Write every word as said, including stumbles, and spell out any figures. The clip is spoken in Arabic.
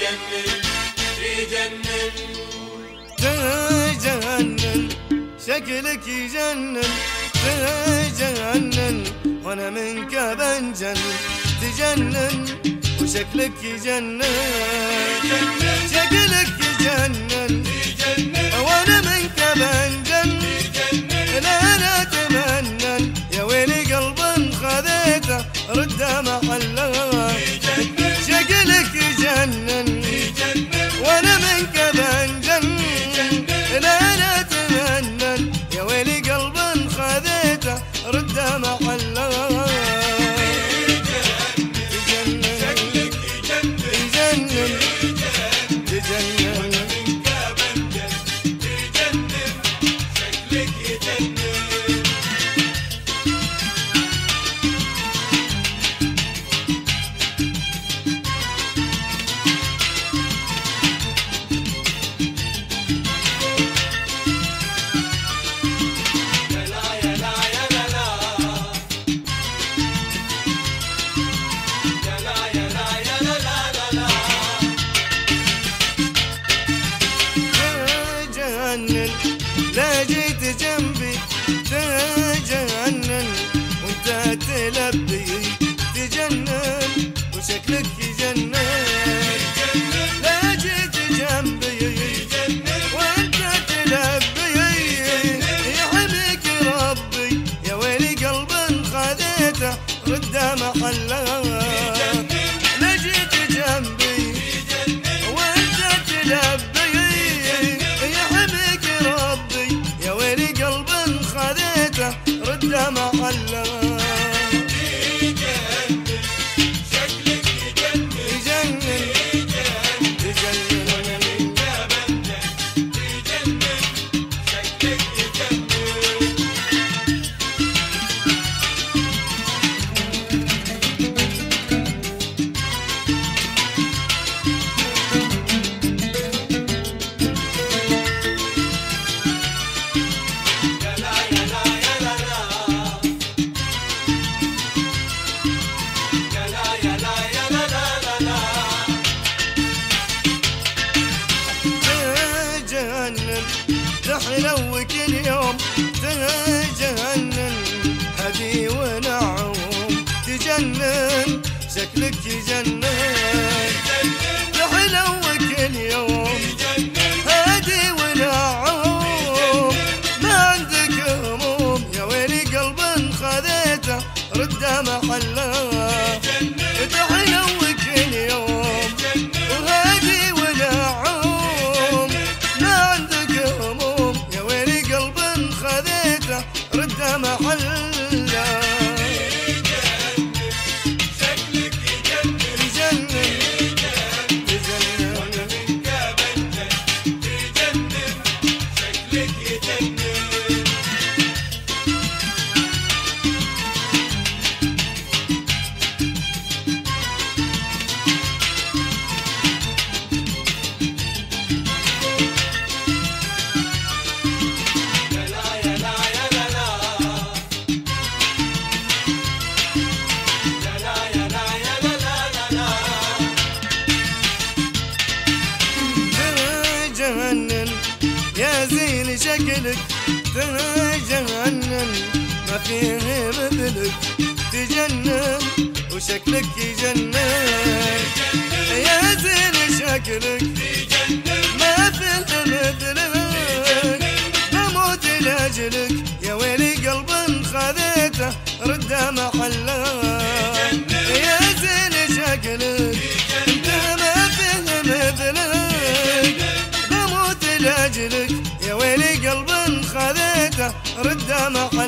يجنن تجنن شكلك يجنن تجنن وانا منك بنجن تجنن وشكلك يجنن شكلك يجنن وانا منك بنجن لا لا تمنن يا ويلي قلب خذيته رد محله شكلك يجنن وانا منك بنجن لا لا تمنن يا ويلي قلب خذيته رد محله لا جيت جنبي تجنن وانت تلبي تجنن وشكلك يجنن لا جيت جنبي وانت تلبي يحميك ربي يا ويلي قلب خذيته رد محله لا جيت جنبي وانت تلبي رد محله يجنن شكلك يجنن يجنن يجنن وانا منك بنجن يجنن شكلك يجنن تحلوك اليوم تجنن هدي ونعوم تجنن شكلك يجنن تحلوك اليوم هدي ونعوم ما عندك هموم يا ويلي قلب خذيته رد محله تحلوك اليوم وهدي ونعوم ما عندك هموم خذيته رد محله شكلك يجنن يجنن يجنن وانا منك بنجن يجنن شكلك يجنن يا زين شكلك تجنن ما فيه مثلك تجنن وشكلك يجنن يا زين شكلك ما فيه مثلك بموت لاجلك يا ويلي قلب خذيته رد محله يا زين شكلك انت ما فيه مثلك لاجلك يا ويلي قلب خذيته رد محله